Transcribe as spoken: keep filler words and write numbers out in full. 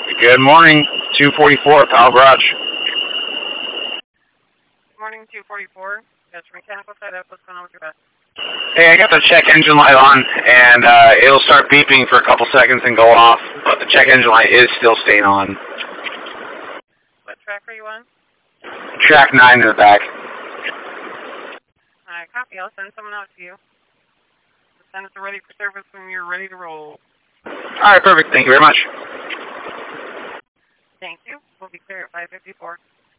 Good morning, two forty-four, Powell Garage. Morning, two forty-four. That's mechanical setup. What's going on with your bus? Hey, I got the check engine light on, and uh, it'll start beeping for a couple seconds and go off, but the check engine light is still staying on. What track are you on? Track nine in the back. Alright, copy. I'll send someone out to you. Send us a ready for service when you're ready to roll. Alright, perfect. Thank you very much. Thank you. We'll be clear at five fifty-four.